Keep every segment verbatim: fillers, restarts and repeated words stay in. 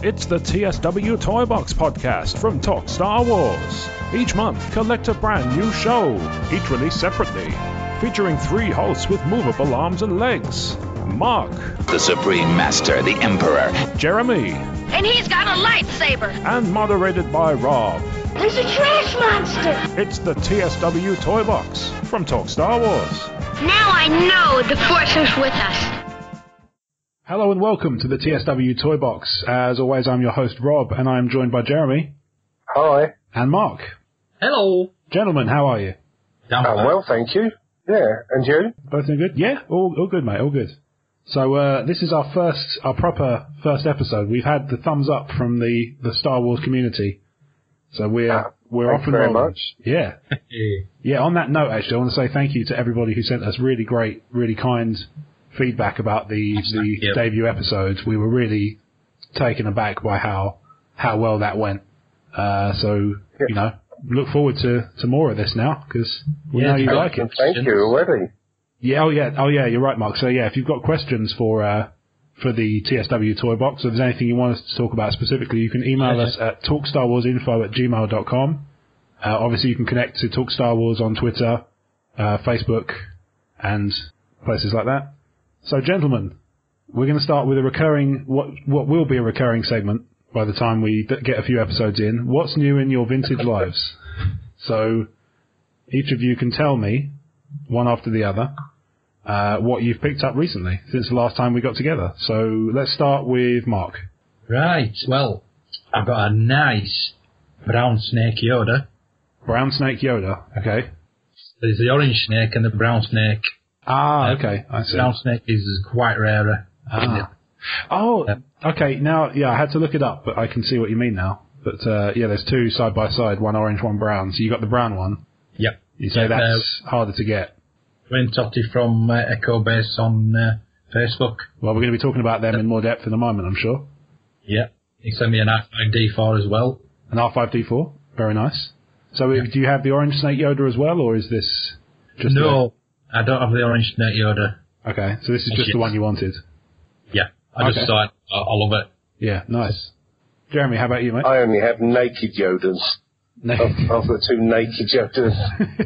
It's the T S W Toy Box podcast from Talk Star Wars. Each month, collect a brand new show, each released separately, featuring three hosts with movable arms and legs. Mark, the Supreme Master, the Emperor. Jeremy, and he's got a lightsaber. And moderated by Rob. He's a trash monster. It's the T S W Toy Box from Talk Star Wars. Now I know the Force is with us. Hello and welcome to the T S W Toy Box. As always, I'm your host, Rob, and I'm joined by Jeremy. Hi. And Mark. Hello. Gentlemen, how are you? I'm um, well, thank you. Yeah, and you? Both doing good? Yeah, all, all good, mate, all good. So uh, this is our first, our proper first episode. We've had the thumbs up from the, the Star Wars community. So we're ah, we're off and very rolling. Much. Yeah. Yeah, on that note, actually, I want to say thank you to everybody who sent us really great, really kind feedback about the, the yep. debut episodes. We were really taken aback by how how well that went. Uh, so, yep. you know, look forward to, to more of this now, because we yeah, know you like it. Thank you already. Yeah, oh yeah, oh yeah, you're right, Mark. So yeah, if you've got questions for uh, for the T S W Toy Box, or if there's anything you want us to talk about specifically, you can email yeah. us at talkstarwarsinfo at gmail dot com. Uh, obviously, you can connect to Talk Star Wars on Twitter, uh, Facebook, and places like that. So, gentlemen, we're going to start with a recurring, what what will be a recurring segment by the time we d- get a few episodes in. What's new in your vintage lives? So, each of you can tell me, one after the other, uh, what you've picked up recently since the last time we got together. So, let's start with Mark. Right, well, I've got a nice brown snake Yoda. Brown snake Yoda, okay. There's the orange snake and the brown snake. Ah, okay, I see. Brown snake is quite rarer. Ah. Oh, okay, now, yeah, I had to look it up, but I can see what you mean now. But, uh, yeah, there's two side by side, one orange, one brown. So you got the brown one. Yep. You say yep, that's uh, harder to get. Wayne Totty from uh, Echo Base on uh, Facebook. Well, we're going to be talking about them yep. in more depth in a moment, I'm sure. Yep. He sent me an R five D four as well. An R five D four? Very nice. So yep. do you have the orange snake Yoda as well, or is this just No. I don't have the orange snake Yoda. Okay, so this is just the one you wanted? Yeah, I okay. just thought I, I love it. Yeah, nice. Jeremy, how about you, mate? I only have naked Yodas. Naked. I've, I've got two naked Yodas.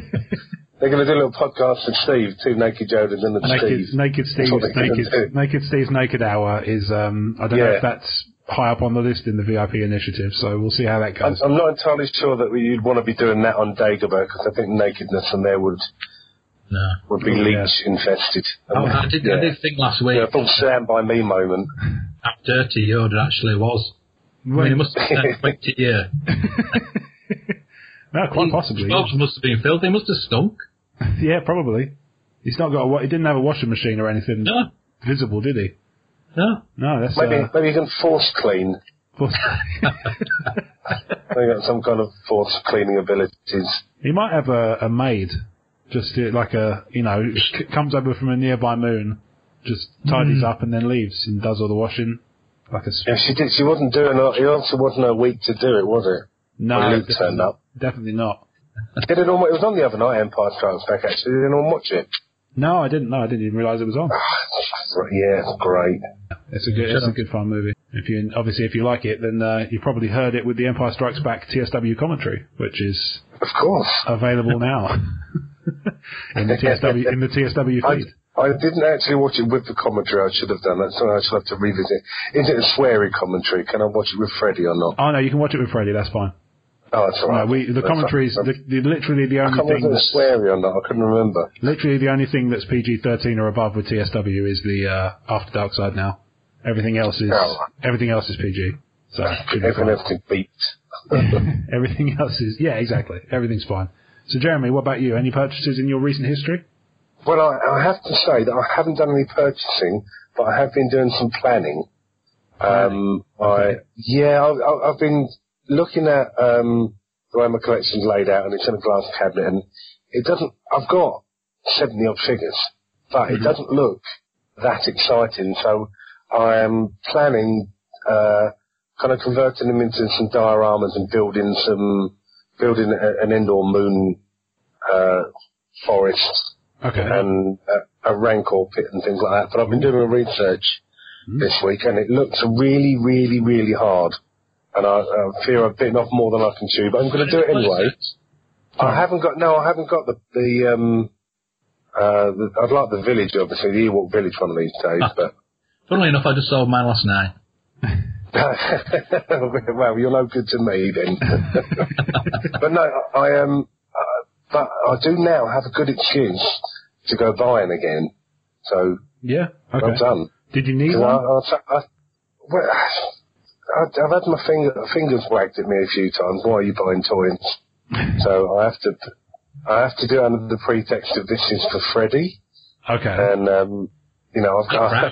They're going to do a little podcast with Steve, two naked Yodas and a naked, Steve. Naked Steve's naked, naked Steve's Naked Hour is, um, I don't yeah. know if that's high up on the list in the V I P initiative, so we'll see how that goes. I'm, I'm not entirely sure that you'd want to be doing that on Dagobah, because I think nakedness on there would... No. Would be oh, leech yeah. infested. Oh, I did, yeah. I did think last week. Yeah, I thought stand by me moment. How dirty Yoda actually was. When? I mean, it must have been twenty year. No, quite he, possibly. His clothes must have been filthy. He must have stunk. Yeah, probably. He's not got a, he didn't have a washing machine or anything no. visible, did he? No. No, that's... Maybe, uh, maybe he can force clean. Force They got some kind of force cleaning abilities. He might have a, a maid. Just uh, like a, you know, c- comes over from a nearby moon, just tidies mm. up and then leaves and does all the washing. Like a. Yeah, she did. She wasn't doing it. It also wasn't her week to do it, was it? No, when Luke definitely, turned up. Definitely not. Did it, all, it was on the other night, Empire Strikes Back. Actually, did anyone watch it? No, I didn't. No, I didn't even realise it was on. Yeah, it's great. It's a good, it's a good fun movie. If you obviously if you like it, then uh, you probably heard it with the Empire Strikes Back T S W commentary, which is of course available now. in the T S W in the T S W feed. I, I didn't actually watch it with the commentary. I should have done that. So I should have to revisit. Is it a sweary commentary? Can I watch it with Freddie or not? Oh no, you can watch it with Freddie. That's fine. Oh, that's all right. No, we, the commentaries, the, the, literally the only I thing that's sweary or not. I couldn't remember. Literally the only thing that's P G thirteen or above with T S W is the uh, After Dark Side now. Everything else is oh. everything else is P G. So everything else is beat. Everything else is yeah, exactly. Everything's fine. So, Jeremy, what about you? Any purchases in your recent history? Well, I, I have to say that I haven't done any purchasing, but I have been doing some planning. Um, okay. I yeah, I, I've been looking at um, the way my collection's laid out, and it's in a glass cabinet, and it doesn't. I've got seventy odd figures, but mm-hmm. it doesn't look that exciting. So I am planning, uh, kind of converting them into some dioramas and building some. Building a, an indoor moon uh, forest okay. and a, a rancor pit and things like that. But I've been doing a research mm. this week, and it looks really, really, really hard. And I, I fear I've bitten off more than I can chew, but I'm going to do it anyway. I haven't got, no, I haven't got the, the, um, uh, the, I'd like the village, obviously, the Ewok village one of these days, ah. but. Funnily enough, I just sold mine last night. Well, you're no good to me then. But no, I um, uh, but I do now have a good excuse to go buying again. So yeah, okay. I'm done. Did you need one? I, I, I, well, I, I've had my finger, fingers wagged at me a few times. Why are you buying toys? So I have to, I have to do it under the pretext of this is for Freddie. Okay. And um, you know, I've got.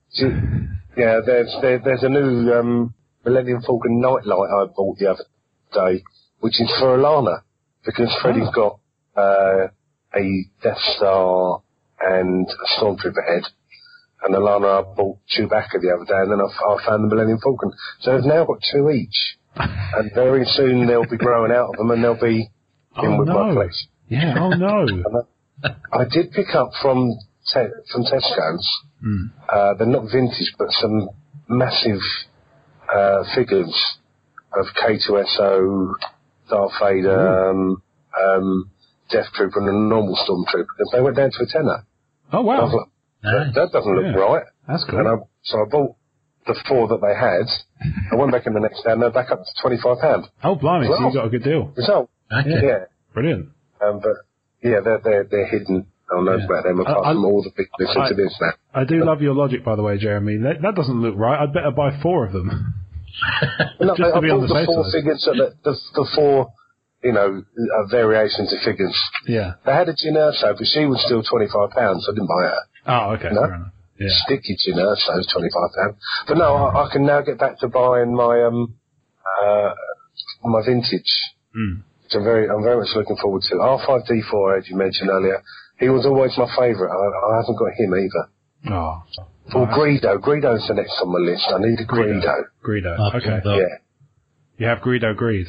Yeah, there's there, there's a new um, Millennium Falcon nightlight I bought the other day, which is for Alana, because Freddie's oh. got uh, a Death Star and a Stormtrooper head, and Alana I bought Chewbacca the other day, and then I, I found the Millennium Falcon. So they've now got two each, and very soon they'll be growing out of them, and they'll be oh, in with no. my collection. Yeah, oh no. I, I did pick up from te- from Tesco's. Mm. Uh, they're not vintage, but some massive uh, figures of K two S O, Darth Vader, um, um, Death Trooper, and a normal Stormtrooper. They went down to a tenner. Oh wow! Like, that, that doesn't look yeah. right. That's cool. And I, so I bought the four that they had. I went back in the next day, and they're back up to twenty-five pounds. Oh blimey! Well, so you got a good deal. Result. Okay. Yeah. Brilliant. Um, but yeah, they're they're they're hidden. I'll know yeah. about them apart I, from all the big listen I, to this now. I do love your logic, by the way, Jeremy. That, that doesn't look right. I'd better buy four of them. No, Just I, to be I on the bought the safe four side. figures, so that the, the four, you know, uh, variations of figures. Yeah. They had a Jyn Erso, but she was still twenty-five pounds, so I didn't buy her. Oh, okay, no? fair enough. Yeah. Sticky Jyn Erso is twenty-five pounds. But no, I, I can now get back to buying my, um, uh, my vintage. Mm. Which I'm very, I'm very much looking forward to. R five D four, as you mentioned earlier, he was always my favourite. I, I haven't got him either. Oh. Or nice. Greedo. Greedo's the next on my list. I need a Greedo. Greedo. Oh, Okay. Yeah. You have Greedo Greed.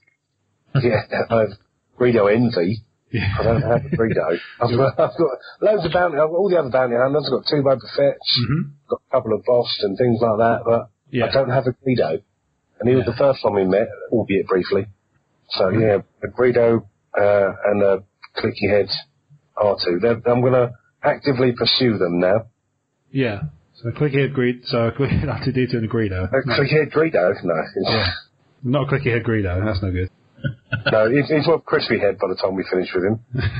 Yeah, I have Greedo Envy. Yeah. I don't have a Greedo. I've got, I've got loads of bounty, all the other bounty hunters. I've got two Boba Fett's, mm-hmm. got a couple of Boss and things like that, but yeah. I don't have a Greedo. And he was yeah. the first one we met, albeit briefly. So mm-hmm. yeah, a Greedo uh, and a Clicky Head R two. They're, I'm going to actively pursue them now. Yeah. So Clicky Head Greed. So Clicky Head R two D two and a Greedo. A No. Clicky Head Greedo? No. Yeah. Not a Clicky Head Greedo. That's no good. No, he's, he's more crispy head by the time we finish with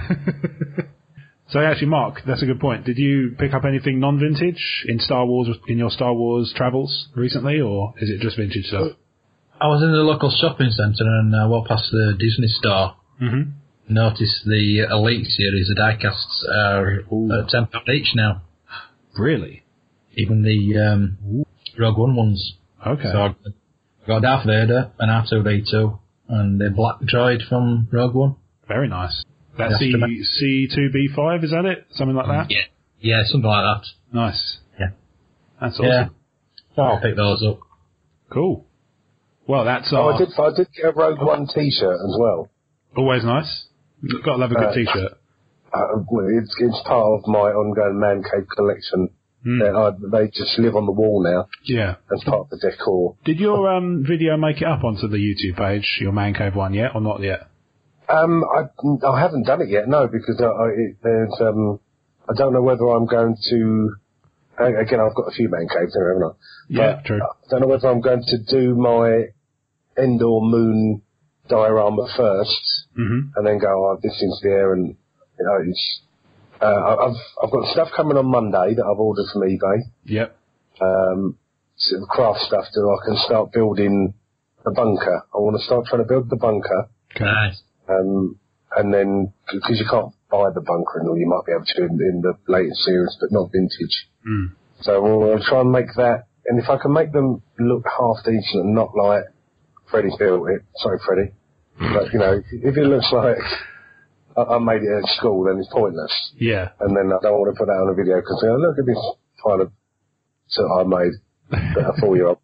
him. So actually, Mark, that's a good point. Did you pick up anything non-vintage in Star Wars in your Star Wars travels recently, or is it just vintage stuff? I was in the local shopping centre and I uh, walked past the Disney store. Mm-hmm. Noticed the Elite series, the diecasts are uh, ten pounds each now. Really? Even the um, Rogue One ones. Okay. So I got Darth Vader and R two D two and the Black Droid from Rogue One. Very nice. That's the C two B five, is that it? Something like that? Yeah, yeah, something like that. Nice. Yeah. That's awesome. Yeah. So I'll pick those up. Cool. Well, that's Oh, our... I did, I did get a Rogue One t-shirt as well. Always nice. Got to love a good Uh, t-shirt. Uh, well, it's, it's part of my ongoing Man Cave collection. Mm. They, uh, they just live on the wall now Yeah. as part of the decor. Did your um, video make it up onto the YouTube page, your Man Cave one, yet, or not yet? Um, I, I haven't done it yet, no, because I, I, it, there's, um, I don't know whether I'm going to, again, I've got a few Man Caves there, haven't I? Yeah, but true. I don't know whether I'm going to do my Endor Moon diorama first, Mm-hmm. and then go, oh, this into the air, and, you know, it's, uh, I've, I've got stuff coming on Monday that I've ordered from eBay. Yep. Um, sort of craft stuff that I can start building the bunker. I want to start trying to build the bunker. Okay. Nice. Um, and then, because you can't buy the bunker and all, you might be able to in, in the latest series, but not vintage. Mm. So we'll, we'll try and make that, and if I can make them look half decent and not like Freddie's built it, sorry Freddie, but you know, if it looks like I, I made it at school, then it's pointless. Yeah. And then I don't want to put that on a video because, you know, look at this kind of sort I made a four-year-old,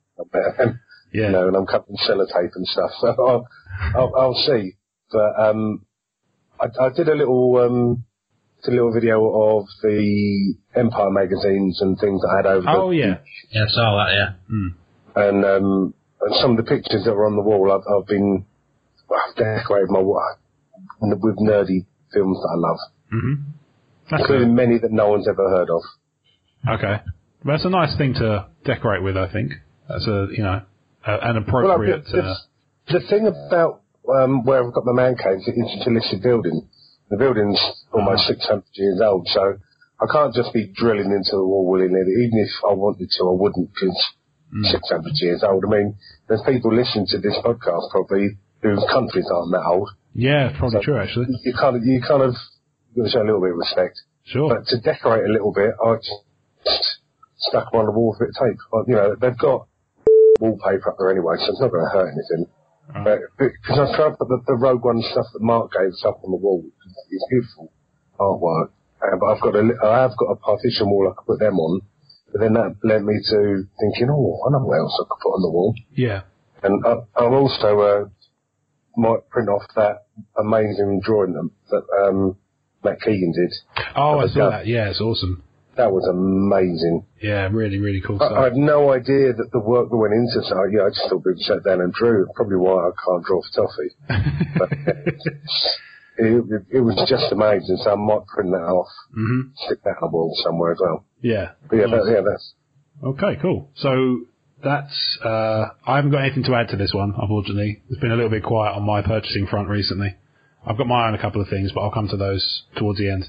Yeah. you know, and I'm cutting sellotape and stuff. So I'll, I'll, I'll see. But um, I, I did a little um, a little video of the Empire magazines and things that I had over. Oh the, yeah, Yeah, I saw that, yeah. mm. and um, and some of the pictures that were on the wall, I've, I've been I've decorated my wall with nerdy films that I love, Mm-hmm. That's including many that no one's ever heard of. okay. Well, that's a nice thing to decorate with, I think. That's a you know a, an Well, appropriate. the, uh, the, the thing about um, where I've got my man cave, it's a listed building. The building's almost Uh-huh. six hundred years old, so I can't just be drilling into the wall willy-nilly. Even if I wanted to, I wouldn't, because Mm. six hundred years old. I mean, there's people listening to this podcast probably whose countries aren't that old. yeah, probably So true actually. You kind of, you kind of got to show a little bit of respect. Sure. But to decorate a little bit, I just stuck them on the wall with a bit of tape. Like, you know, they've got wallpaper up there anyway, so it's not going to hurt anything. Right. But because I tried to put the, the Rogue One stuff that Mark gave us up on the wall, it's beautiful artwork. Uh, but I've got a, li- I have got a partition wall I could put them on. But then that led me to thinking, oh, I know what else I could put on the wall. Yeah. And I, I'm also uh, might print off that amazing drawing that, that um, Matt Keegan did. Oh, I That saw was- that. Yeah, it's awesome. That was amazing. Yeah, really, really cool I, stuff. I had no idea that the work that went into it. So, yeah, I just thought people sat down and drew. Probably why I can't draw for toffee. But it, it, it was just amazing. So I might print that off, hmm stick that on the wall somewhere as well. Yeah. But yeah, Nice. that, yeah, that's Okay, cool. So that's, uh, I haven't got anything to add to this one, unfortunately. It's been a little bit quiet on my purchasing front recently. I've got my own a couple of things, but I'll come to those towards the end.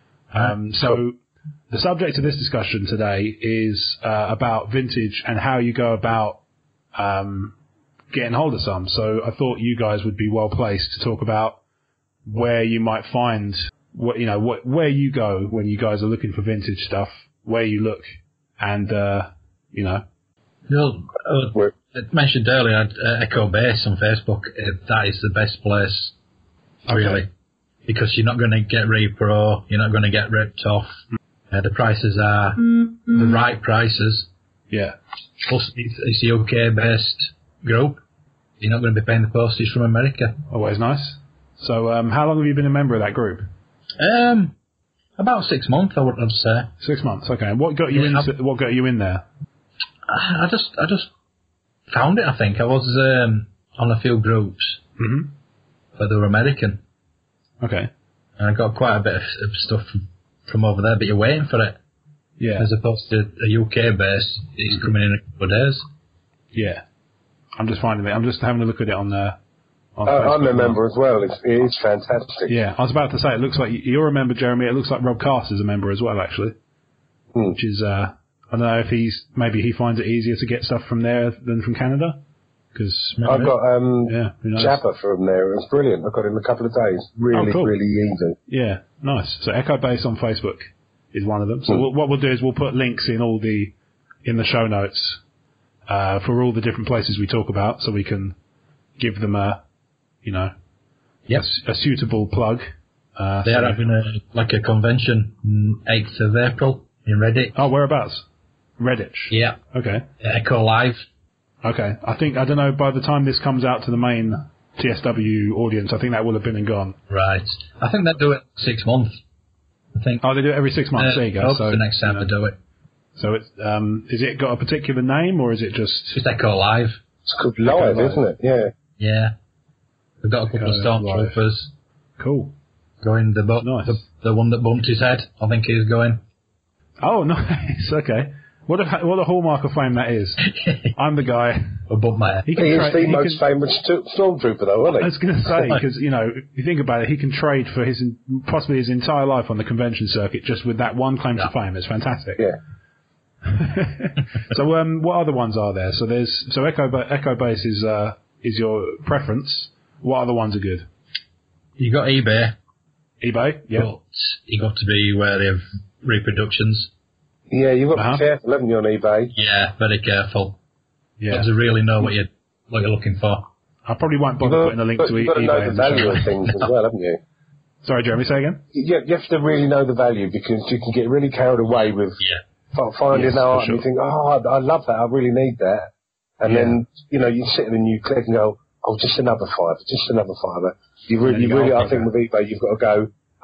Um, so the subject of this discussion today is uh, about vintage and how you go about um, getting hold of some. So I thought you guys would be well placed to talk about where you might find, what you know, what, where you go when you guys are looking for vintage stuff, where you look, and uh, you know. Well, uh, I mentioned earlier, uh, Echo Base on Facebook, uh, that is the best place, really. Okay. Because you're not going to get repro, you're not going to get ripped off. Uh, the prices are the right prices. Yeah. Plus, it's, it's a U K-based group. You're not going to be paying the postage from America. Always nice. So, um, how long have you been a member of that group? Um, about six months, I would I'd say. Six months. Okay. And what got you Yeah, into? What got you in there? I I just, I just found it. I think I was um, on a few groups, Mm-hmm. but they were American, Okay. and I got quite a bit of, of stuff from, from over there. But you're waiting for it, Yeah. as opposed to a U K base. It's coming in a couple of days. Yeah. I'm just finding it. I'm just having a look at it on the. On Uh, I'm Facebook a now. member as well. It's, it is fantastic. Yeah, I was about to say, it looks like you're a member, Jeremy. It looks like Rob Cast is a member as well, actually. Hmm. Which is, uh, I don't know if he's, maybe he finds it easier to get stuff from there than from Canada. Because, I've got um, yeah, who knows? Jabba from there. It was brilliant. I got it in a couple of days. Really, Oh, cool. really easy. Yeah, nice. So Echo Base on Facebook is one of them. So Hmm. we'll, what we'll do is we'll put links in all the, in the show notes, uh, for all the different places we talk about so we can give them a, you know, Yep. a, s- a suitable plug. Uh, They're so- having a like a convention mm, eighth of April in Redditch. Oh, whereabouts? Redditch. Yeah, Okay. Echo Live. Okay. I think, I don't know, by the time this comes out to the main T S W audience, I think that will have been and gone. Right. I think they do it six months. I think. Oh, they do it every six months. Uh, There you go. hope So the next time you they know. do it. So it's, um, is it got a particular name or is it just, Just Echo Live. It's called live, Live. isn't it? Yeah. Yeah. We've got a couple of Echo Live. stormtroopers cool? going. The, bu- Nice. the the one that bumped his head, I think he's going. Oh, nice. Okay. What a, what a hallmark of fame that is. I'm the guy. Or bumped my head. He can He is tra- the he most can- famous st- stormtrooper, though, I isn't was going to say, because, you know, if you think about it, he can trade for his, possibly his entire life on the convention circuit just with that one claim Yeah. to fame. It's fantastic. he? Yeah. So, um, what other ones are there? So there's, so Echo, Ba- Echo Base is, uh, is your preference. What other ones are good? You got eBay, eBay? Yeah. but you got to be wary of reproductions. Yeah, you've got to Uh-huh. be careful, haven't you, on eBay? Yeah, very careful. You Yeah. got to really know what you what you're looking for. I probably won't You've bother got, putting a link but to you've e- got to know eBay the in the value show. of things as well, haven't you? Sorry, Jeremy, say again? You, you have to really know the value because you can get really carried away with Yeah. fi- finding Yes, out for and you sure. think, oh, I, I love that, I really need that. And Yeah. then, you know, you sit and you click and go, oh, just another fiver, just another fiver. You And really, then you you go, really, "Oh, I think okay." with eBay, you've got to go, um,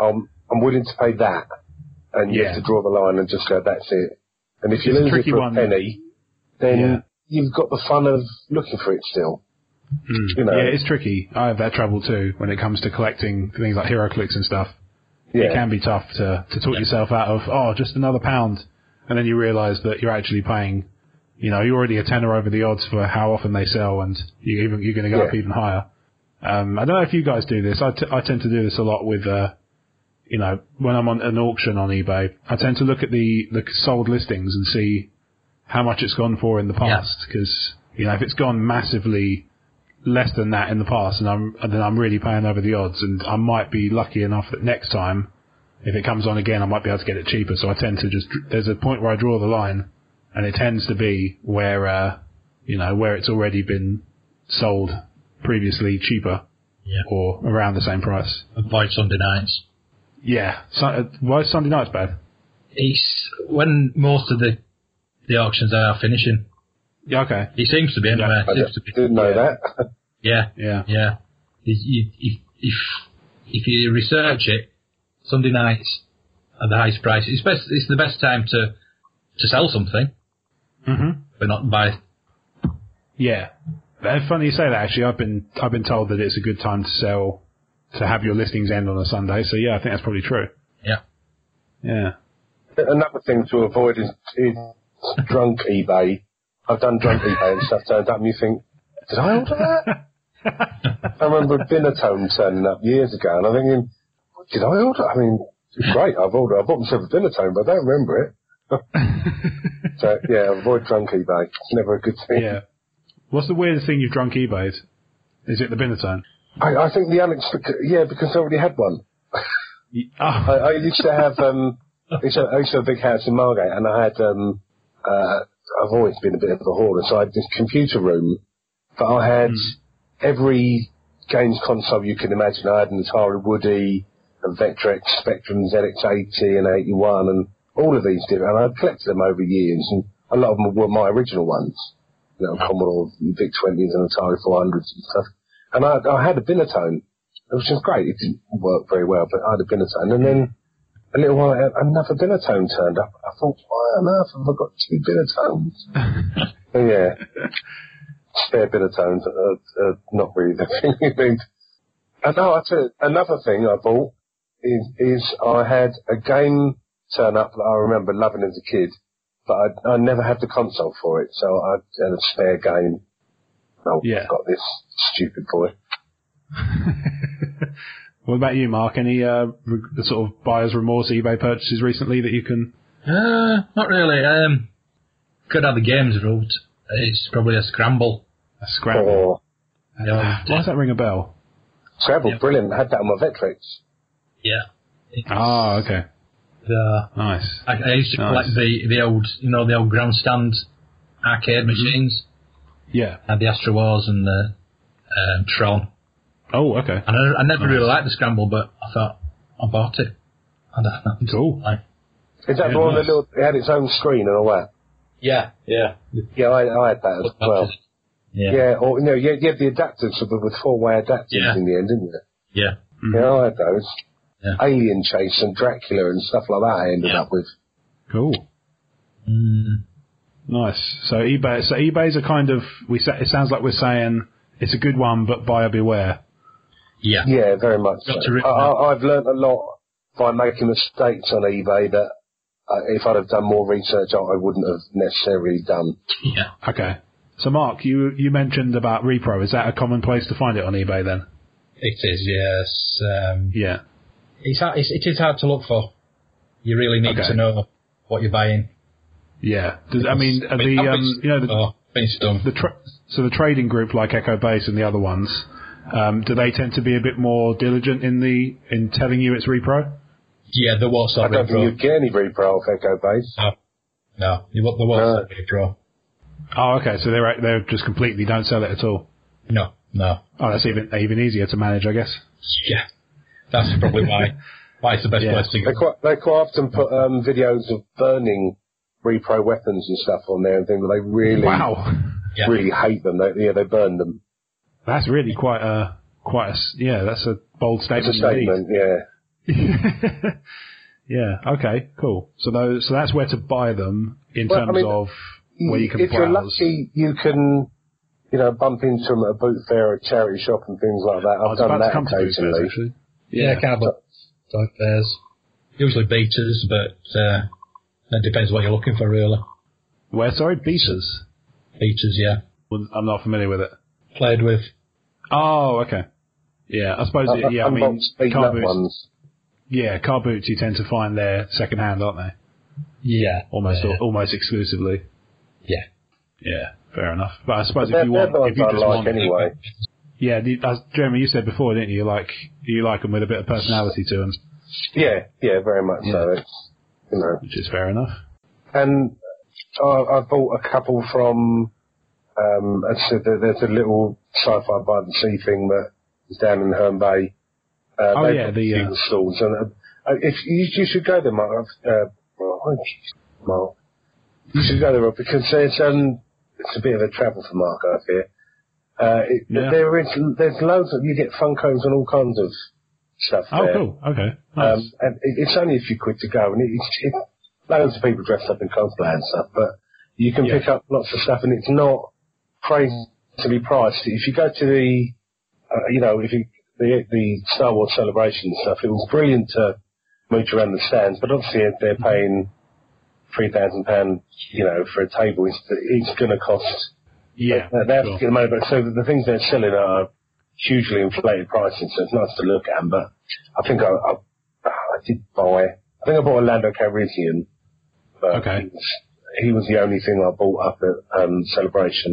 I'm willing to pay that, and you Yeah. have to draw the line and just go, that's it. And if you It's a lose it tricky for a one. penny, then Yeah. you've got the fun of looking for it still. Mm. You know. Yeah, it's tricky. I have that trouble too when it comes to collecting things like HeroClix and stuff. Yeah. It can be tough to, to talk yourself out of, oh, just another pound. And then you realise that you're actually paying, you know, you're already a tenner over the odds for how often they sell, and you even, you're going to go Yeah. up even higher. Um, I don't know if you guys do this. I, t- I tend to do this a lot with, uh, you know, when I'm on an auction on eBay, I tend to look at the, the sold listings and see how much it's gone for in the past. Because, you know, if it's gone massively less than that in the past, and I'm, and then I'm really paying over the odds, and I might be lucky enough that next time, if it comes on again, I might be able to get it cheaper. So I tend to just, there's a point where I draw the line, and it tends to be where, uh, you know, where it's already been sold previously cheaper, Yeah. or around the same price. Avoid Sunday nights. Yeah. So, uh, why is Sunday nights bad? It's when most of the the auctions are finishing. Yeah, okay. It seems to be anyway. I It seems to be. didn't know that. Yeah, Yeah. yeah. If you, if if if you research it, Sunday nights are the highest price. It's best. It's the best time to to sell something, hmm but not buy. Yeah. It's funny you say that, actually. I've been, I've been told that it's a good time to sell, to have your listings end on a Sunday. So yeah, I think that's probably true. Yeah. Yeah. Another thing to avoid is, is drunk eBay. I've done drunk eBay and stuff turned up, and you think, did I order that? I remember Binatone turning up years ago, and I'm thinking, did I order? I mean, it's great. I've ordered. I bought myself a Binatone, but I don't remember it. So yeah, avoid drunk eBay. It's never a good thing. Yeah. What's the weirdest thing you've drunk eBayed? Is it the Binatone? I, I think the unexpected. Yeah, because I already had one. Oh. I, I used to have. Um, I used to, I used to have a big house in Margate, and I had. Um, uh, I've always been a bit of a hoarder, so I had this computer room, but I had mm. every games console you can imagine. I had an Atari Woody, a Vectrex, Spectrum Z X eighty and eighty-one, and all of these different. And I'd collected them over years, and a lot of them were my original ones. You know, Commodore VIC twenties and Atari four hundreds and stuff. And I, I had a Binatone, which was great. It didn't work very well, but I had a Binatone. And then a little while later, another Binatone turned up. I thought, why on earth have I got two Binatones? So, yeah. Spare Binatones are, are not really the thing you need. And now, I tell you, another thing I bought is, is I had a game turn up that I remember loving as a kid, but I, I never had the console for it, so I had a spare game. Oh, yeah. Got this stupid boy. What about you, Mark? Any uh, re- sort of buyer's remorse eBay purchases recently that you can... Uh, not really. Um, could have the games route. It's probably a Scramble. A Scramble? Or, The old, Why does that ring a bell? Scrabble, Yeah. brilliant. I had that on my Vectrex. Yeah. It's, Ah, okay. the, Nice. I, I used to Nice. collect the, the old, you know, the old grandstand arcade machines. Yeah. And the Astro Wars and the um, Tron. Oh, okay. And I, I never Nice. really liked the Scramble, but I thought, I bought it. And I, Cool. like, Is that Yeah, the one nice. that little, it had its own screen and all that? yeah, yeah. Yeah, I, I had that as well. Yeah. Yeah, or, you know, you, you had the adapters with, with four-way adapters Yeah. in the end, didn't you? Yeah. Mhm. Yeah, I had those. Yeah. Alien Chase and Dracula and stuff like that I ended Yeah. up with. Cool. Mm. Nice. So eBay, so eBay's a kind of, we sa- it sounds like we're saying it's a good one, but buyer beware. Yeah. Yeah, very much Got so. to re- I, I, I've learnt a lot by making mistakes on eBay that uh, if I'd have done more research, I, I wouldn't have necessarily done. Yeah. Okay. So Mark, you, you mentioned about Repro. Is that a common place to find it on eBay then? It is, yes. Um, Yeah. it's, hard, it's, it is hard to look for. You really need Okay. to know what you're buying. Yeah. Does, I mean, are the, um, you know, the, oh, finished done. the tra- so the trading group like Echo Base and the other ones, um, do they tend to be a bit more diligent in the, in telling you it's Repro? Yeah, the what's I on don't think Repro. you'd get any repro off Echo Base. No, no, you want the what's No. on Repro. Oh, okay. So they're, they're just completely don't sell it at all. No, no. Oh, that's even, even easier to manage, I guess. Yeah, that's probably why why it's the best Yeah. place to They go. quite, they quite often put um, videos of burning repro weapons and stuff on there and things. They really, Wow. Yeah. really hate them. They, yeah, they burn them. That's really quite a, quite a, s- yeah, that's a bold It's statement a statement, indeed. yeah. Yeah. Okay. Cool. So those, so that's where to buy them in Well, terms I mean, of where you can if browse. you're lucky, you can, you know, bump into them at a boot fair or a charity shop and things like that. I I've was done about to that come to boot fairs, occasionally. actually. Yeah, Yeah. cowboy type fairs. Usually beaters, but uh, it depends what you're looking for, really. Where? Sorry, beaters. Beaters, yeah. Well, I'm not familiar with it. Played with. Oh, okay. Yeah, I suppose. Uh, it, yeah, I mean, unboxed beaten car up boots. ones. Yeah, car boots you tend to find there second hand, aren't they? Yeah. Almost, Yeah. almost exclusively. Yeah. Yeah, fair enough. But I suppose But if you they're, want, they're if you the just ones I want, like anyway. yeah, the, as Jeremy, you said before, didn't you? You like you like them with a bit of personality to them, Yeah, yeah, very much Yeah. so. It's, you know, which is fair enough. and I, I bought a couple from. Um, I said that there's a little sci-fi by the sea thing that is down in Herne Bay. Uh, Oh, they've yeah, got the, a few uh, stalls, and uh, if you, you should go there, Mark. Uh, well, I think- Mark, you should go there Rob, because there's um, it's a bit of a travel for Mark over here. Uh, it, Yeah. there is there's loads of you get Funkos and all kinds of stuff Oh, there. cool. Okay. Nice. Um, and it, it's only a few quid to go, and it, it's it, loads of people dressed up in cosplay and stuff. But you can Yeah. pick up lots of stuff, and it's not crazily priced. If you go to the, uh, you know, if you the the Star Wars Celebration and stuff, it was brilliant to mooch around the stands. But obviously, if they're paying three thousand pound, you know, for a table, it's it's going to cost. yeah. They, they have sure. to get the money, but so the things they're selling are hugely inflated prices, so it's nice to look at them. But I think I, I, I did buy, I think I bought a Lando Calrissian, but Okay. he, was, he was the only thing I bought up at um, Celebration.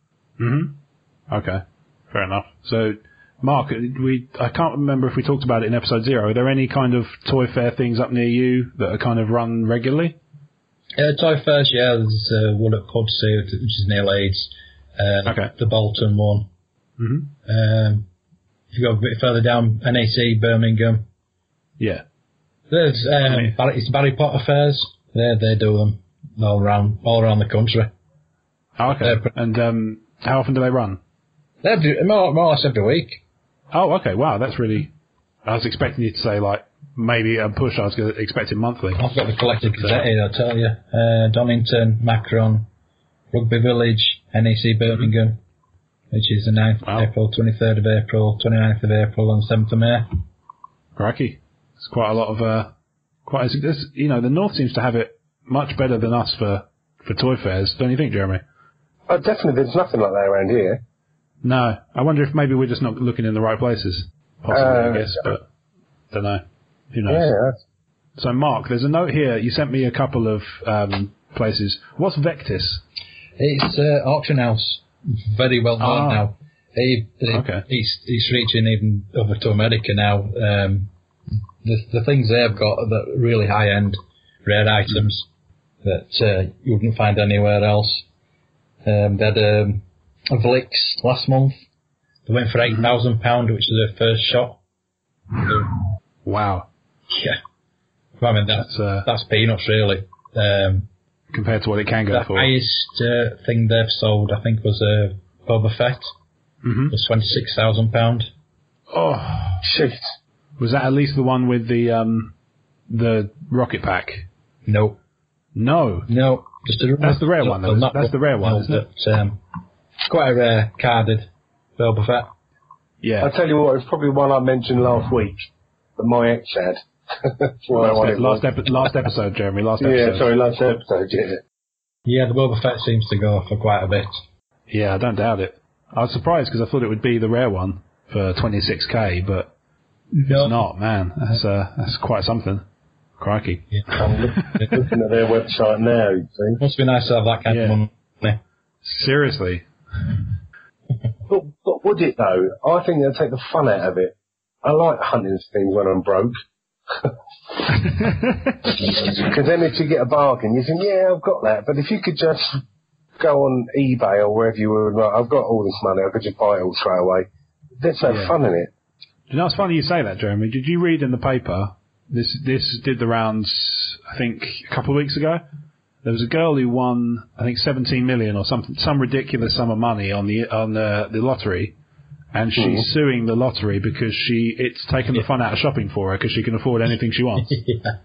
Mm-hmm. Okay. Fair enough. So, Mark, we I can't remember if we talked about it in episode zero. Are there any kind of toy fair things up near you that are kind of run regularly? Uh, Toy Fairs, yeah, there's uh, one at Pudsey, which is near Leeds. Uh, Okay. The Bolton one. Mm-hmm. Um, if you go a bit further down, N A C, Birmingham. Yeah. There's um, Okay. Barry, it's Barry Potter fairs. They they do them all around all around the country. Oh, okay. Uh, And um, how often do they run? They do more, more or less every week. Oh, okay. Wow, that's really. I was expecting you to say like maybe a push. I was gonna- expecting monthly. I've got the collected Gazette here, I'll tell you. Uh, Donington, Macron, Rugby Village, N A C Birmingham, which is the ninth Wow. of April, twenty-third of April, twenty-ninth of April, and seventh of May. Crikey, it's quite a lot of uh, quite. This, you know, the North seems to have it much better than us for for toy fairs. Don't you think, Jeremy? Oh, definitely, there's nothing like that around here. No, I wonder if maybe we're just not looking in the right places. Possibly, Uh, I guess, but don't know. Who knows? Yeah. So, Mark, there's a note here. You sent me a couple of um, places. What's Vectis? It's uh, auction house, very well known Ah. now. He, he, Okay. he's, he's reaching even over to America now. Um, the, the things they've got are the really high end, rare items that uh, you wouldn't find anywhere else. Um, they had um, a Vlix last month. They went for eight thousand pounds, which is their first shot. Wow, Yeah. I mean, that's, that's uh, that's peanuts, really. Um, compared to what it can go the for. highest uh, thing they've sold, I think, was uh, Boba Fett. hmm It was twenty-six thousand pounds. Oh, Shit. was that at least the one with the um, the rocket pack? No. No. No. Just a, That's the rare one, though. not- That's the rare one, no, isn't it? but, um, it's quite a rare carded Boba Fett. Yeah. I'll tell you what, it's probably one I mentioned last week that my ex had. That's why I Last, wanted last, one. epi- last episode, Jeremy. Last episode. Yeah, sorry, last episode, yeah. Yeah, the Boba Fett seems to go for quite a bit. Yeah, I don't doubt it. I was surprised because I thought it would be the rare one for twenty-six K, but No. it's not, man. That's uh, that's quite something. Crikey. Yeah. I'm look- looking at their website now, you see. Must be nice to have that kind Yeah. of money. Seriously. But, but would it though? I think they'll take the fun out of it. I like hunting things when I'm broke. Because then if you get a bargain, you think, yeah, I've got that. But if you could just go on eBay or wherever you were, right, I've got all this money, I could just buy it all straight away. There's no Yeah. fun in it. You know, it's funny you say that, Jeremy. Did you read in the paper? This this did the rounds, I think, a couple of weeks ago. There was a girl who won, I think, seventeen million or something, some ridiculous sum of money on the on the, the lottery, and she's Mm. suing the lottery because she it's taken the fun out of shopping for her because she can afford anything she wants. yeah.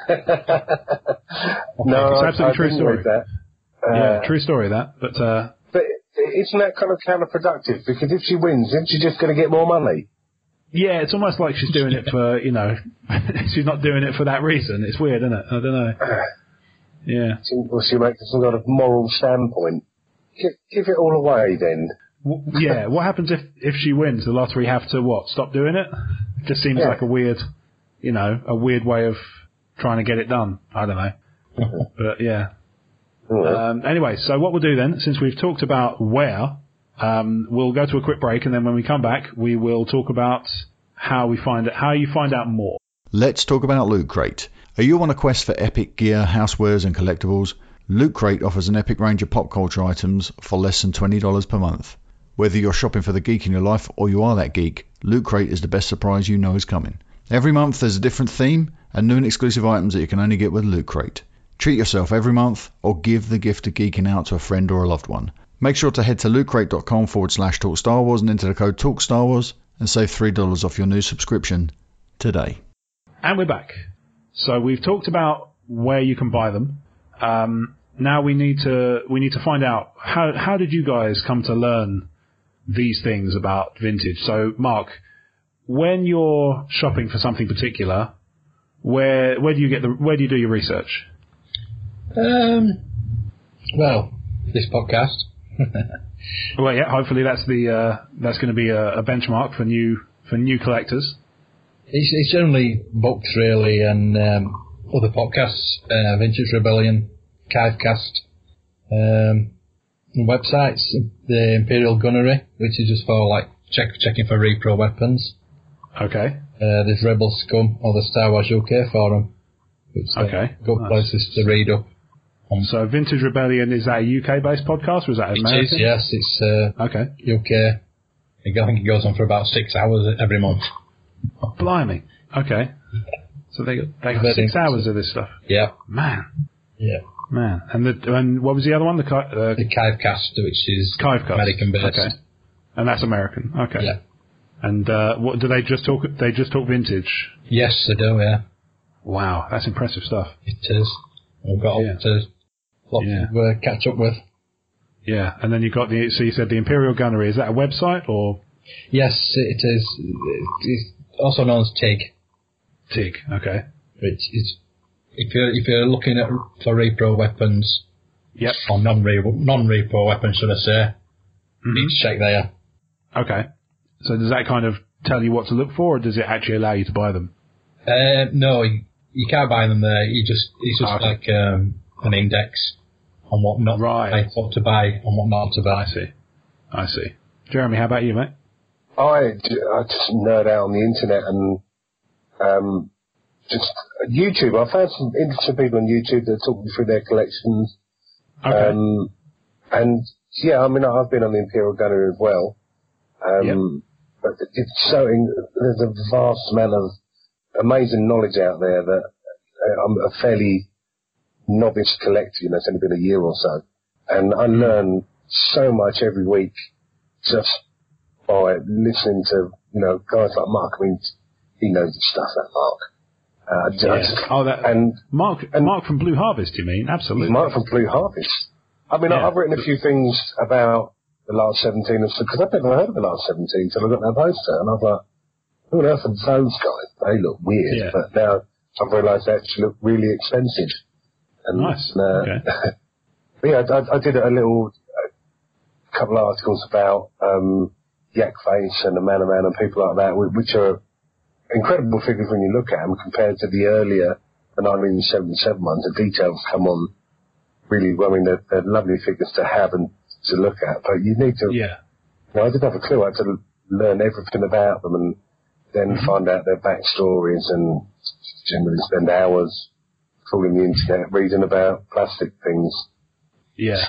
No, It's I, absolutely I true didn't story. read that. Uh, Yeah, true story that. But uh, But isn't that kind of counterproductive? Because if she wins, isn't she just going to get more money? yeah, it's almost like she's doing it for, you know, she's not doing it for that reason. It's weird, isn't it? I don't know. Yeah. Or she makes some kind of moral standpoint. Give, give it all away then. W- Yeah, what happens if, if she wins? The lottery have to, what, stop doing it? It just seems Yeah. like a weird, you know, a weird way of trying to get it done. I don't know. But yeah. Mm. Um, anyway, so what we'll do then, since we've talked about where, um, we'll go to a quick break, and then when we come back, we will talk about how we find it, how you find out more. Let's talk about Loot Crate. Are you on a quest for epic gear, housewares and collectibles? Loot Crate offers an epic range of pop culture items for less than twenty dollars per month. Whether you're shopping for the geek in your life or you are that geek, Loot Crate is the best surprise you know is coming. Every month there's a different theme and new and exclusive items that you can only get with Loot Crate. Treat yourself every month or give the gift of geeking out to a friend or a loved one. Make sure to head to lootcrate.com forward slash talk Star Wars and enter the code talk Star Wars and save three dollars off your new subscription today. And we're back. So we've talked about where you can buy them. Um, now we need to we need to find out how how did you guys come to learn these things about vintage. So Mark, when you're shopping for something particular, where where do you get the where do you do your research? Um, well, this podcast. Well, yeah, hopefully that's the uh, that's going to be a, a benchmark for new for new collectors. It's, it's generally books, really, and um, other podcasts, uh, Vintage Rebellion, Kivecast, um, websites, the Imperial Gunnery, which is just for, like, check, checking for repro weapons. Okay. Uh, there's Rebel Scum, or the Star Wars U K forum, which are Okay. good Nice. places to read up. So Vintage Rebellion, is that a U K-based podcast, or is that It American? is, yes, it's uh, Okay. U K. I think it goes on for about six hours every month. Blimey. Okay. So they got, they got Very six impressive. hours of this stuff. Yeah, Man. yeah. Man. And the and what was the other one? The Ki- uh, The Kivecast, which is Kivecast. American based. Okay. And that's American. Okay. Yeah. And uh, what do they just talk? They just talk vintage. Yes, I do, yeah. Wow, that's impressive stuff. It is. We've got Yeah. up to lots Yeah. to uh, catch up with. Yeah. And then you got the. So you said the Imperial Gunnery. Is that a website or Yes, it is. It's also known as TIG, TIG? Okay. which is if you're if you're looking at for repro weapons Yep. or non non repro weapons, should I say, Mhm. you need to check there. Okay. So does that kind of tell you what to look for, or does it actually allow you to buy them? Uh, no, you, you can't buy them there. You just it's just Okay. like um, an index on what not Right. to buy, what to buy and what not to buy. I see. I see. Jeremy, how about you, mate? I, j- I just nerd out on the internet and um, just YouTube. I found some interesting people on YouTube that talk me through their collections. Okay. Um, and yeah, I mean, I've been on the Imperial Gunnery as well. Um, Yep. But it's showing there's a vast amount of amazing knowledge out there that uh, I'm a fairly novice collector. You know, it's only been a year or so, and I learn so much every week just by listening to you know guys like Mark. I mean, he knows his stuff, that Mark. Uh, I Yeah. just- Oh, that and Mark. and- Mark from Blue Harvest. You mean? Absolutely. Mark from Blue Harvest. I mean, Yeah. I've written a few things about the last seventeen, because I've never heard of the last seventeen until I got that poster, and I was like, who on earth are those guys? They look weird, Yeah. but now I've realised they actually look really expensive. And, Nice. Uh, Okay. but yeah, I, I did a little, a couple of articles about um, Yak Face and the Man of Man and people like that, wh- which are incredible figures when you look at them compared to the earlier, the nineteen seventy-seven ones. The details come on really well. I mean, they're, they're lovely figures to have and to look at, but you need to, Yeah. you know, I didn't have a clue. I had to learn everything about them and then Mm-hmm. find out their backstories and generally spend hours trawling the internet reading about plastic things. Yeah.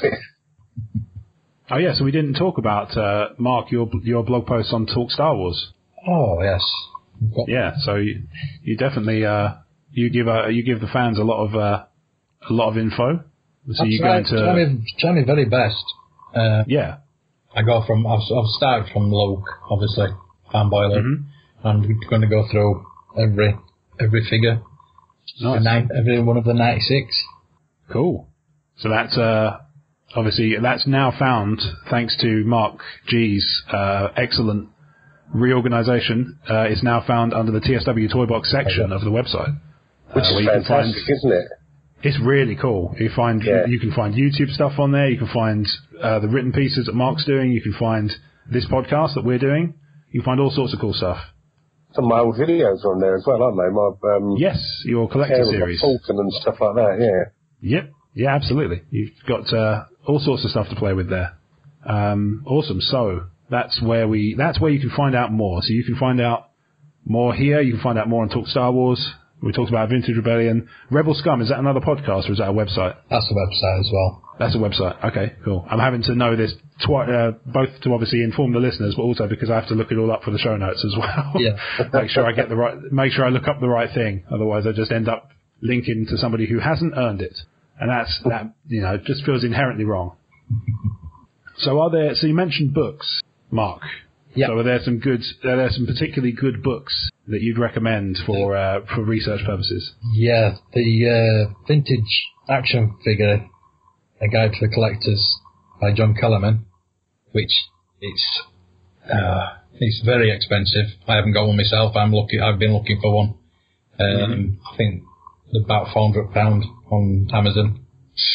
Oh yeah. So we didn't talk about uh, Mark your your blog post on Talk Star Wars. Oh yes. We've got- Yeah. So you, you definitely uh, you give uh, you give the fans a lot of uh, a lot of info. So I you go try, into try, my, try my very best. Uh, yeah. I go from, I've, I've started from Luke, obviously, fanboy Luke. Mm-hmm. I'm going to go through every every figure. Nice. Nine, every one of the ninety-six. Cool. So that's, uh, obviously, that's now found, thanks to Mark G's uh, excellent reorganisation. Uh, it's now found under the T S W Toy Box section of the website. Which uh, is fantastic, find, isn't it? It's really cool. You find yeah. you can find YouTube stuff on there. You can find uh, the written pieces that Mark's doing. You can find this podcast that we're doing. You can find all sorts of cool stuff. Some of my old videos are on there as well, aren't they? My, um, yes, your collector series. Falcon and stuff like that, yeah. Yep. Yeah, absolutely. You've got uh, all sorts of stuff to play with there. Um, awesome. So that's where we. That's where you can find out more. So you can find out more here. You can find out more on Talk Star Wars. We talked about Vintage Rebellion. Rebel Scum, is that another podcast or is that a website? That's a website as well. That's a website. Okay, cool. I'm having to know this twi- uh, both to obviously inform the listeners, but also because I have to look it all up for the show notes as well. Yeah. Make sure I get the right. Make sure I look up the right thing. Otherwise, I just end up linking to somebody who hasn't earned it, and that's that. You know, just feels inherently wrong. So are there? So you mentioned books, Mark. Yeah. So are there some good? Are there some particularly good books that you'd recommend for uh, for research purposes? Yeah, the uh, Vintage Action Figure, A Guide for Collectors by John Kellerman, which it's uh, it's very expensive. I haven't got one myself. I'm looking. I've been looking for one. Um, mm-hmm. I think about four hundred pound on Amazon.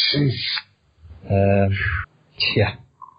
um, yeah,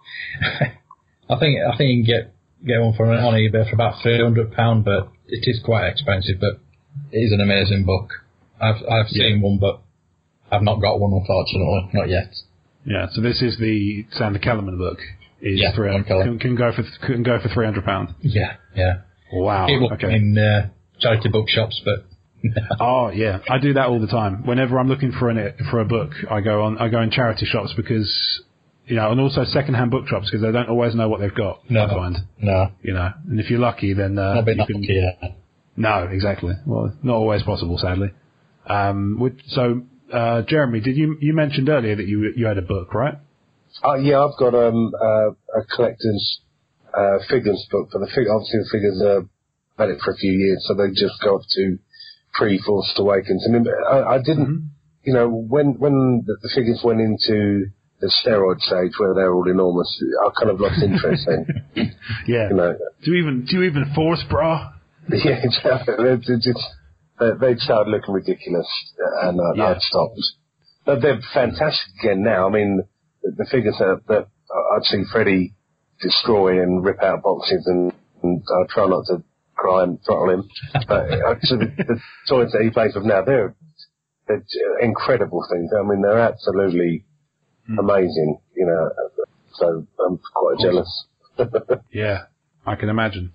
I think I think you can get. Get one for on eBay for about three hundred pounds, but it is quite expensive. But it is an amazing book. I've I've seen yeah. one, but I've not got one, unfortunately, not yet. Yeah. So this is the Sander Kellerman book. Is yeah, for, can, can go for can go for three hundred pounds. Yeah, yeah. Wow. Okay. In uh, charity bookshops, but. Oh yeah, I do that all the time. Whenever I'm looking for an for a book, I go on I go in charity shops because. You know, and also second-hand bookshops because they don't always know what they've got. No, I find. No. You know, and if you're lucky, then uh, not you not can. Lucky, yeah. No, exactly. Well, not always possible, sadly. Um, with, so, uh, Jeremy, did you you mentioned earlier that you you had a book, right? Oh uh, yeah, I've got um uh, a collector's uh, figures book for the figure. Obviously, the figures are had it for a few years, so they just go up to pre-Force Awakens. I mean, I, I didn't, mm-hmm. you know, when when the, the figures went into the steroid stage where they're all enormous, I kind of lost interest then. Yeah. You know. Do you even do you even force bra? Yeah, exactly. They, just, they, they started looking ridiculous, and uh, yeah. I'd stopped. But they're fantastic again now. I mean, the, the figures that, that I'd see Freddie destroy and rip out boxes, and, and I try not to cry and throttle him. But actually, the, the toys that he plays with now, they're, they're incredible things. I mean, they're absolutely amazing, you know, so I'm quite jealous. Yeah, I can imagine.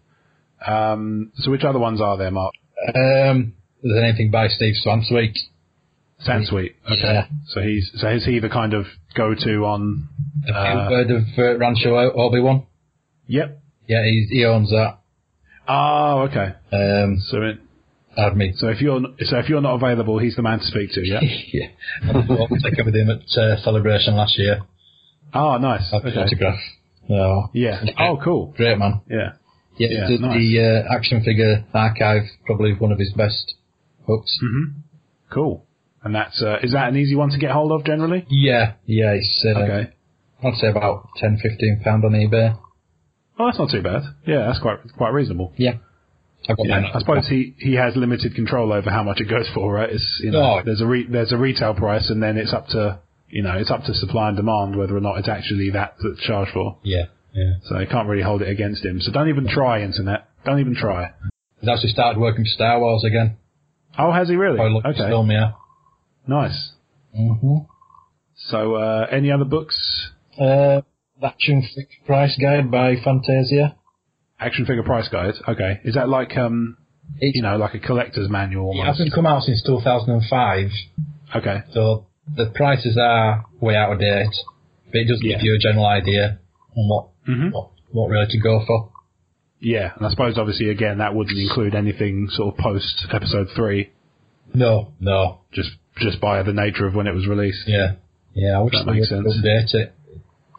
Um, so which other ones are there, Mark? Um, there's anything by Steve Sansweet. Sansweet, okay. Yeah. So he's so is he the kind of go-to on... Have uh, you heard of uh, Rancho Obi-Wan? Yep. Yeah, he, he owns that. Oh, okay. Um, so it... Pardon me. So if you're so if you're not available, he's the man to speak to, yeah? Yeah. I was taken with him at uh, Celebration last year. Oh, nice. I've okay. photograph. No. Yeah. Oh, cool. Great man. Yeah. Yeah, yeah the, nice. the uh, Action Figure Archive, probably one of his best books. Mm-hmm. Cool. And that's uh, is that an easy one to get hold of generally? Yeah, yeah. It's uh, okay. I'd say about ten, fifteen pound on eBay. Oh, that's not too bad. Yeah, that's quite quite reasonable. Yeah. I've got yeah, I suppose he, he has limited control over how much it goes for, right? It's you know oh. there's a re, there's a retail price, and then it's up to you know it's up to supply and demand whether or not it's actually that that's charged for. Yeah, yeah. So you can't really hold it against him. So don't even try, internet. Don't even try. He's actually started working for Star Wars again. Oh, has he really? Oh, okay. Film, yeah. Nice. Mhm. So uh, any other books? Uh, Action Figure Price Guide by Fantasia. Action Figure Price Guide. Okay. Is that like um, it's, you know, like a collector's manual? Almost? It hasn't come out since two thousand five. Okay. So the prices are way out of date, but it does yeah. give you a general idea on what, mm-hmm. what what really to go for. Yeah, and I suppose obviously again that wouldn't include anything sort of post episode three. No, no. Just just by the nature of when it was released. Yeah, yeah. I wish that they makes would sense. update it.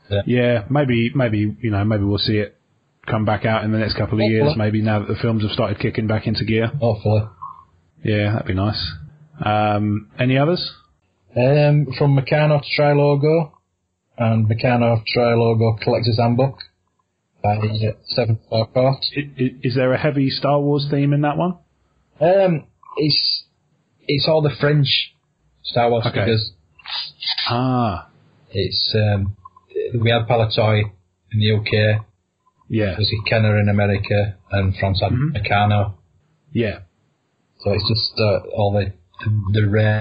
Yeah. yeah, maybe, maybe you know, maybe we'll see it come back out in the next couple of Hopefully. years. Maybe now that the films have started kicking back into gear. Hopefully. Yeah, that'd be nice. Um, any others? Um, from Meccano to Trilogo and Meccano Trilogo Collector's Handbook by uh, Seven Star Court. I- i- Is there a heavy Star Wars theme in that one? Um, it's it's all the French Star Wars Okay. figures. Ah, It's um, we had Palatoy in the U K, yeah, obviously Kenner in America, and France had Mhm. Meccano. yeah. So it's just uh, all the the rare.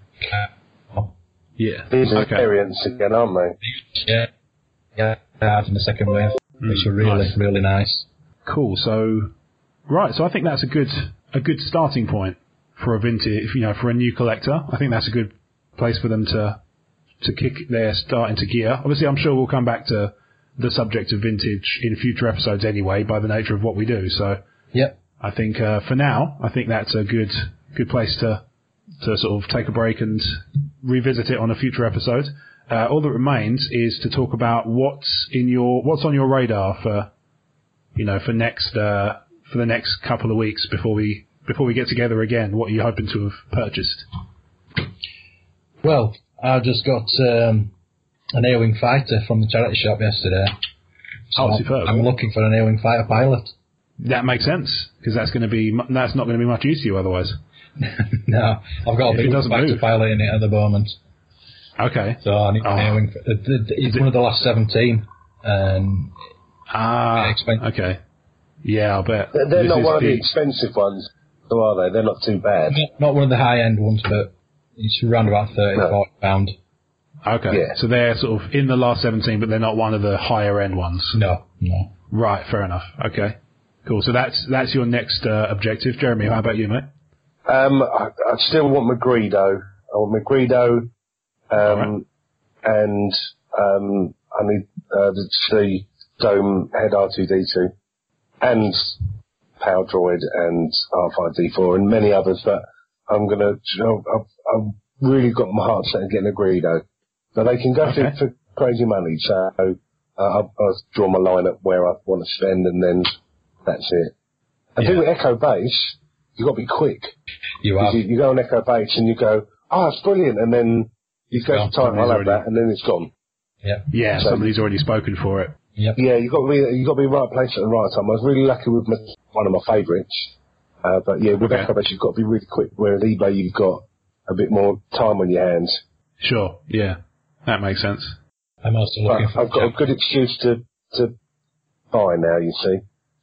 Yeah. These are Okay. variants again, aren't they? Yeah, yeah, out in the second wave, which are really nice. really nice. Cool. So, right. So I think that's a good a good starting point for a vintage, you know, for a new collector. I think that's a good place for them to to kick their start into gear. Obviously, I'm sure we'll come back to the subject of vintage in future episodes anyway, by the nature of what we do. So Yep. I think uh, for now, I think that's a good good place to to sort of take a break and revisit it on a future episode. Uh, all that remains is to talk about what's in your what's on your radar for you know for next uh, for the next couple of weeks before we before we get together again. What are you hoping to have purchased? Well, I just got um, an A-wing fighter from the charity shop yesterday. So Oh, I'm- superb. I'm looking for an A-wing fighter pilot. That makes sense because that's going to be mu- that's not going to be much use to you otherwise. No, I've got If a it big doesn't fighter move. pilot in it at the moment. Okay. So I need Oh. an A-wing. fi- it- it- It's one of the last seventeen, and Ah. Explain. Okay. Yeah, I'll bet. They're, they're This not is one of the the- expensive ones, so are they? They're not too bad. not, not one of the high-end ones, but it's around about thirty, No. forty pound. Okay. Yeah. So they're sort of in the last seventeen, but they're not one of the higher end ones. No, no. Right. Fair enough. Okay. Cool. So that's that's your next uh, objective, Jeremy. How about you, mate? Um, I, I still want Magrido. I want Magrido, um, and um, I need uh, to see Dome Head R two D two, and Power Droid and R five D four, and many others. But I'm gonna, I've, I've really got my heart set on getting a Greedo. So they can go Okay. for, for crazy money. So uh, I'll, I'll draw my line at where I want to spend, and then that's it. I think with Echo Base, you've got to be quick. You have. You, you go on Echo Base and you go, oh, it's brilliant, and then you go gone. to time, I'll have Somebody's that, and then it's gone. Yeah. Yeah. So- Somebody's already spoken for it. Yep. Yeah, you got to be you got to be right place at the right time. I was really lucky with my, one of my favourites, uh, but yeah, with Okay. Echo Base you've got to be really quick. Whereas eBay you've got a bit more time on your hands. Sure. Yeah. That makes sense. I'm also But looking for. I've got a good excuse to to buy now. You see.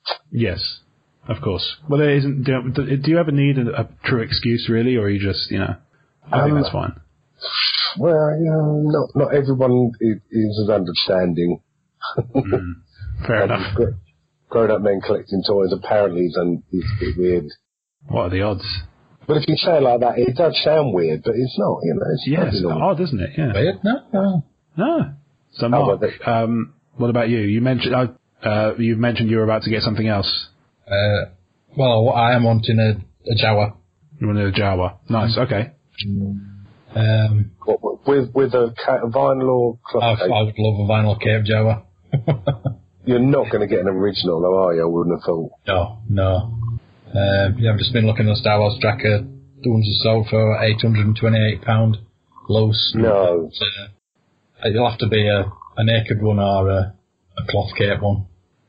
Yes. Of course. Well, there isn't. Do, do you ever need a, a true excuse, really, or are you just, you know? I think Um, that's fine. Well, you know, not not everyone is, is as understanding. Mm. Fair enough. Gr- Grown up men collecting toys apparently is, un- is a bit weird. What are the odds? But if you say it like that, it does sound weird, but it's not. You know, it's Yes. totally normal. Odd, isn't it? Yeah. Weird? No, no. No. So, Oh, Mark, well, they- um, what about you? You mentioned uh, uh, you mentioned you were about to get something else. Uh, well, I am wanting a, a Jawa. You wanted a Jawa. Nice. Okay. Um, What, what, with with a ca- vinyl or I, cloth tape? I would love a vinyl cape Jawa. You're not going to get an original, though, are you? I wouldn't have thought. No, no. Um, yeah, I've just been looking at the Star Wars tracker. The ones are sold for eight hundred twenty-eight pounds loose. No. Uh, it'll have to be a, a naked one or a, a cloth cape one.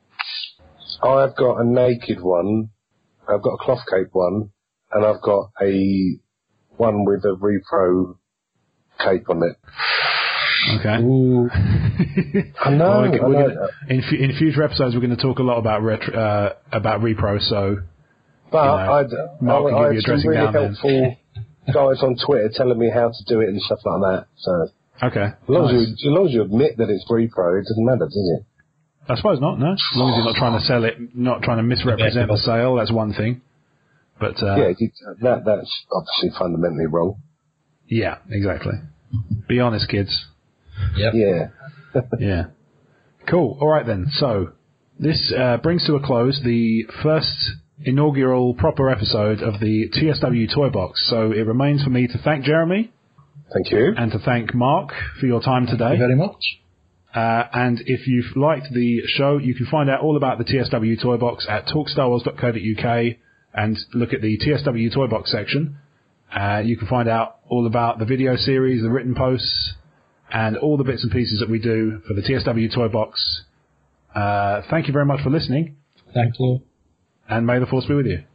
I've got a naked one, I've got a cloth cape one, and I've got a one with a repro cape on it. Okay. Ooh. I know, Well, we're, I we're know. gonna, in, fu- in future episodes, we're going to talk a lot about retro, uh, about repro. So, But you know, I'd, Mark I, can I give had you a some dressing really down then. helpful guys on Twitter telling me how to do it and stuff like that. So okay. as long, Nice. as, you, as long as you admit that it's repro, it doesn't matter, does it? I suppose not. No, as long as you're not trying to sell it, not trying to misrepresent the sale. That's one thing. But uh, Yeah, you, that that's obviously fundamentally wrong. yeah, exactly. Be honest, kids. Yep. Yeah. Yeah. Cool. All right then. So this uh, brings to a close the first inaugural proper episode of the T S W Toy Box. So it remains for me to thank Jeremy Thank you. and to thank Mark for your time Thank today. you very much. Uh, and if you've liked the show, you can find out all about the T S W Toy Box at talk star wars dot co dot U K and look at the T S W Toy Box section. Uh, you can find out all about the video series, the written posts, and all the bits and pieces that we do for the T S W Toy Box. Uh, thank you very much for listening. Thank you. And may the force be with you.